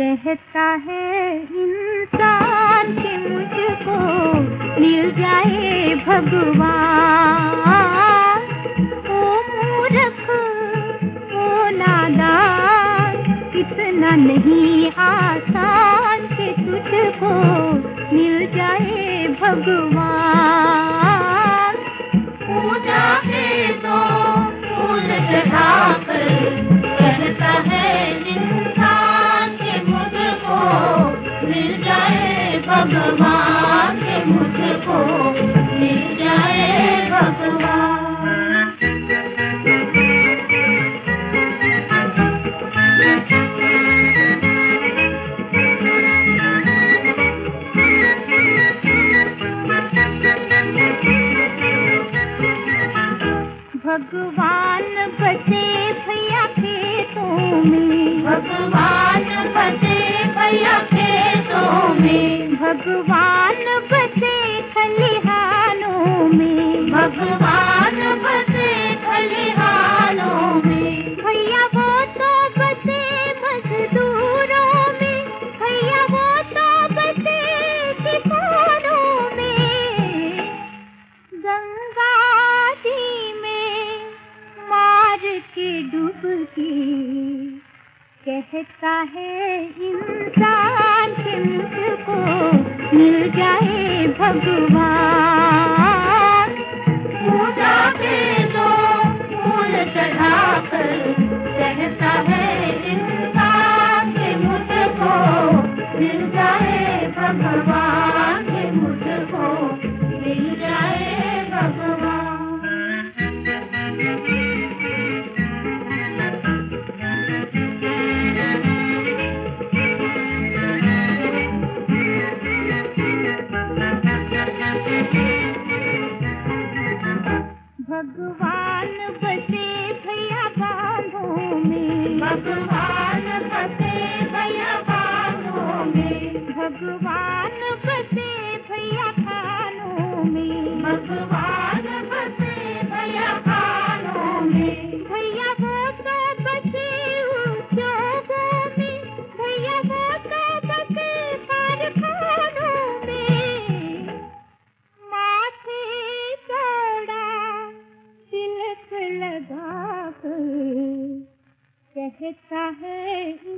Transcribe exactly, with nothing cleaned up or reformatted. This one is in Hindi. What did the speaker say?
कहता है इंसान कि मुझको मिल जाए भगवान। ओ मूर्ख ओ नादान, इतना नहीं आसान कि तुझको मिल जाए भगवान। पूजा के दो फूल चढ़ाकर कहता है इंसान कि मुझको मिल जाए भगवान, कि मुझको मिल जाए भगवान। भगवान बसे भैया खेतों में, भगवान बसे भैया खेतों में, भगवान बसे खलिहानों में, भगवान बसे खलिहानों में। भैया वो तो बसे मजदूरों में, भैया वो तो बसे किसानों में। गंगा जी में मार के डुबकी कहता है इंसान कि मुझको मिल जाए भगवान। पूजा के दो फूल चढ़ाकर कहता है इंसान कि मुझको मिल जाए भगवान, कि मुझको मिल जाए भगवान। भगवान बसे भैया बांधों में, भगवान बसे भैया बांधों में, भगवान बसे भैया खानों में, भगवान बसे भैया खानों में। भैया वो तो बसे उद्योगों में, भैया वो तो बसे कारखानों में। माथे चौड़ा तिलक लगाकर कहता है